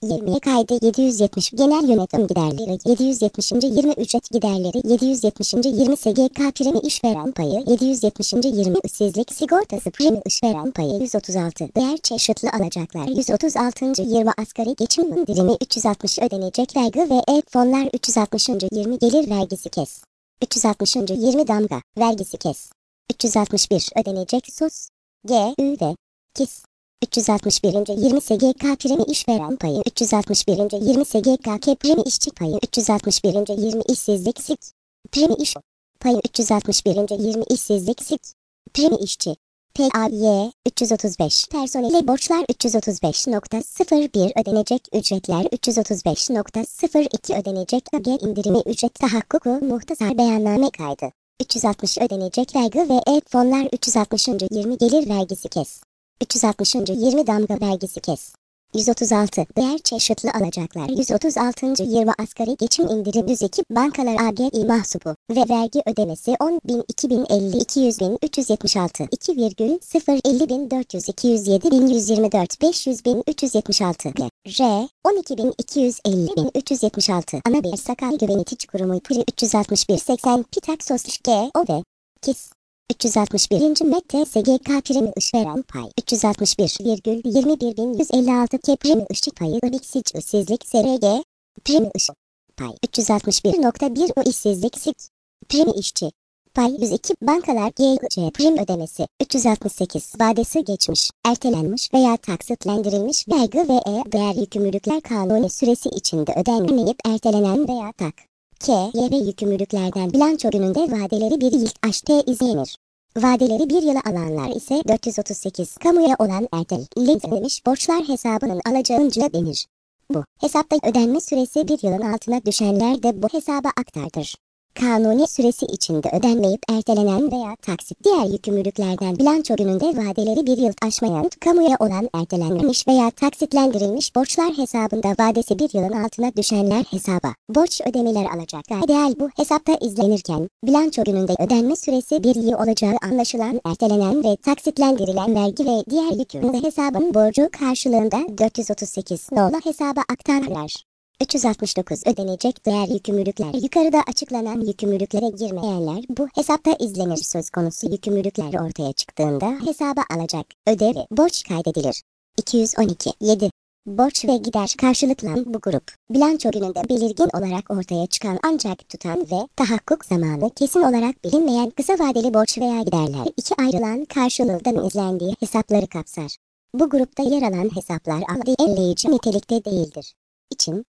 20 kaydı 770 genel yönetim giderleri 770. 20 ücret giderleri 770. 20 SGK primi işveren payı 770. 20 işsizlik sigortası primi işveren payı 136 diğer çeşitli alacaklar 136. 20 asgari geçim indirimi 360 ödenecek vergi ve fonlar 360. 20 gelir vergisi kes 360. 20 damga vergisi kes 361 ödenecek sos GÜV KİS 361. 20 SGK primi işveren payı 361. 20 SGK primi işçi payı 361. 20 işsizlik SİK primi iş payı 361. 20 işsizlik SİK primi işçi PAY 335 personele borçlar 335.01 ödenecek ücretler 335.02 ödenecek AG indirimi ücret tahakkuku muhtasar beyanname kaydı 360 ödenecek vergi ve fonlar 360. 20 gelir vergisi kes 360. 20 damga vergisi kes 136 diğer çeşitli alacaklar 136. 20 asgari geçim indirim 102 bankalar AGİ mahsubu ve vergi ödemesi 10.000 2050 200.000 376 2,050.000 400 207.124 500.000 376 R 12.250.000 376 ana bir sakal güvenitici kurumu PRI 361 80 Pitaksos G O ve KİS 361. Mette SGK primi işveren pay 361,21.156 K primi işçi payı İşsiz işsizlik SRG primi işçi pay 361.1 o işsizlik SİK primi işçi pay 102 bankalar GC prim ödemesi 368 vadesi geçmiş ertelenmiş veya taksitlendirilmiş vergi ve değer yükümlülükler kanuni süresi içinde ödenmeyip ertelenen veya ve yükümlülüklerden bilanço gününde vadeleri bir yıl aştığı izlenir. Vadeleri bir yıla alanlar ise 438 kamuya olan ertelenmiş borçlar hesabının alacağınca denir. Bu hesapta ödenme süresi bir yılın altına düşenler de bu hesaba aktardır. Kanuni süresi içinde ödenmeyip ertelenen veya taksit diğer yükümlülüklerden bilanço gününde vadeleri bir yıl aşmayan kamuya olan ertelenmiş veya taksitlendirilmiş borçlar hesabında vadesi bir yılın altına düşenler hesaba borç ödemeler alacaklar. Değer bu hesapta izlenirken bilanço gününde ödenme süresi bir yıl olacağı anlaşılan ertelenen ve taksitlendirilen vergi ve diğer yükümlülük hesabın borcu karşılığında 438 nolu hesaba aktarırlar. 369 ödenecek değer yükümlülükler yukarıda açıklanan yükümlülüklere girmeyenler bu hesapta izlenir söz konusu yükümlülükler ortaya çıktığında hesaba alacak ödevi borç kaydedilir. 212 7 borç ve gider karşılıklan bu grup bilanço gününde belirgin olarak ortaya çıkan ancak tutan ve tahakkuk zamanı kesin olarak bilinmeyen kısa vadeli borç veya giderler iki ayrılan karşılığından izlendiği hesapları kapsar. Bu grupta yer alan hesaplar adi elleyici nitelikte değildir. İçin